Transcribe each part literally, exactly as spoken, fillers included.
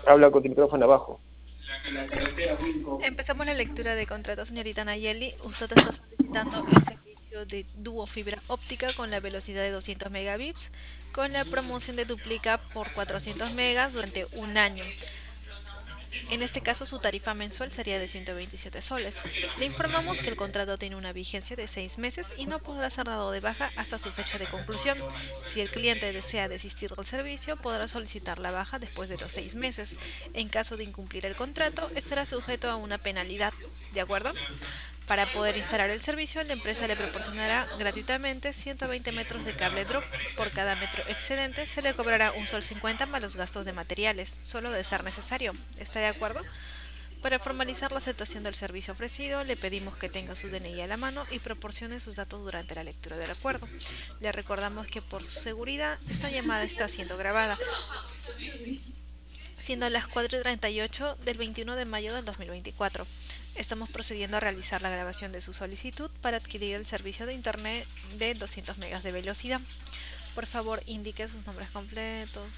Habla con tu micrófono abajo. Empezamos la lectura de contrato, señorita Nayeli. Usted está solicitando el servicio de dúo fibra óptica con la velocidad de doscientos megabits, con la promoción de duplica por cuatrocientos megas durante un año. En este caso, su tarifa mensual sería de ciento veintisiete soles. Le informamos que el contrato tiene una vigencia de seis meses y no podrá ser dado de baja hasta su fecha de conclusión. Si el cliente desea desistir del servicio, podrá solicitar la baja después de los seis meses. En caso de incumplir el contrato, estará sujeto a una penalidad. ¿De acuerdo? Para poder instalar el servicio, la empresa le proporcionará gratuitamente ciento veinte metros de cable drop. Por cada metro excedente se le cobrará un sol cincuenta más los gastos de materiales, solo de ser necesario. ¿Está de acuerdo? Para formalizar la aceptación del servicio ofrecido, le pedimos que tenga su D N I a la mano y proporcione sus datos durante la lectura del acuerdo. Le recordamos que por su seguridad, esta llamada está siendo grabada, siendo las cuatro y treinta y ocho del veintiuno de mayo del dos mil veinticuatro. Estamos procediendo a realizar la grabación de su solicitud para adquirir el servicio de Internet de doscientos megas de velocidad. Por favor, indique sus nombres completos.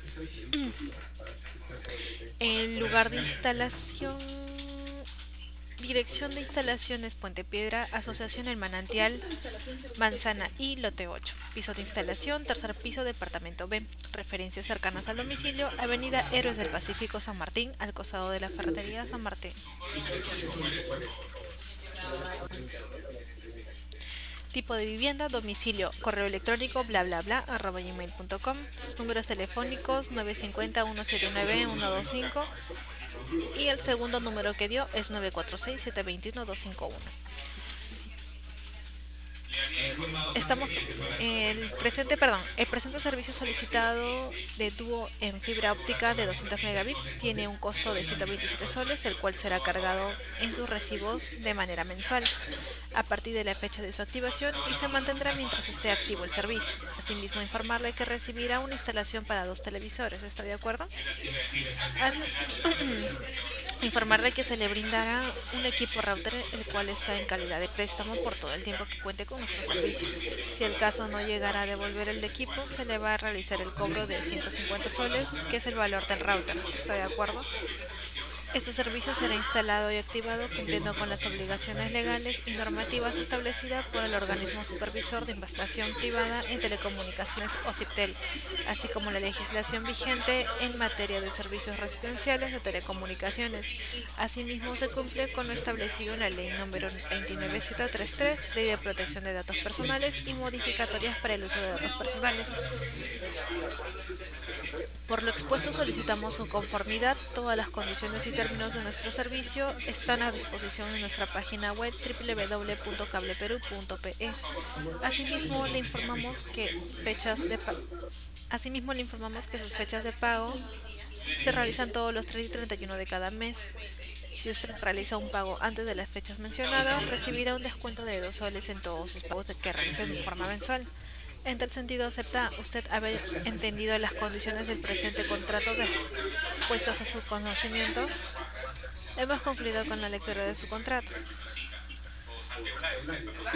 El lugar de instalación. Dirección de instalaciones Puente Piedra, Asociación El Manantial, Manzana y Lote ocho. Piso de instalación, tercer piso, departamento B. Referencias cercanas al domicilio, Avenida Héroes del Pacífico San Martín, al costado de la ferretería San Martín. Tipo de vivienda, domicilio, correo electrónico, bla bla bla, arroba gmail punto com. Sus números telefónicos nueve cinco cero, uno siete nueve, uno dos cinco y el segundo número que dio es nueve cuatro seis, siete dos uno, dos cinco uno. Estamos el presente, perdón, el presente servicio solicitado de dúo en fibra óptica de doscientos megabits tiene un costo de ciento veintisiete soles, el cual será cargado en sus recibos de manera mensual a partir de la fecha de su activación y se mantendrá mientras esté activo el servicio. Asimismo, informarle que recibirá una instalación para dos televisores. ¿Está de acuerdo? As Informarle que se le brindará un equipo router el cual está en calidad de préstamo por todo el tiempo que cuente con nuestro servicio. Si el caso no llegara a devolver el equipo, se le va a realizar el cobro de ciento cincuenta soles, que es el valor del router. ¿Está de acuerdo? Este servicio será instalado y activado cumpliendo con las obligaciones legales y normativas establecidas por el organismo supervisor de investigación privada en telecomunicaciones OSIPTEL, así como la legislación vigente en materia de servicios residenciales de telecomunicaciones. Asimismo, se cumple con lo establecido en la Ley número veintinueve mil setecientos treinta y tres, Ley de Protección de Datos Personales y modificatorias para el uso de datos personales. Por lo expuesto, solicitamos su conformidad. Todas las condiciones y términos de nuestro servicio están a disposición en nuestra página web doble u doble u doble u punto cableperú punto pe. Asimismo, le informamos que fechas de pa- Asimismo, le informamos que sus fechas de pago se realizan todos los tres y treinta y uno de cada mes. Si usted realiza un pago antes de las fechas mencionadas, recibirá un descuento de dos soles en todos sus pagos que realice de forma mensual. En tal sentido, acepta usted haber entendido las condiciones del presente contrato de puestas a su conocimiento. Hemos concluido con la lectura de su contrato.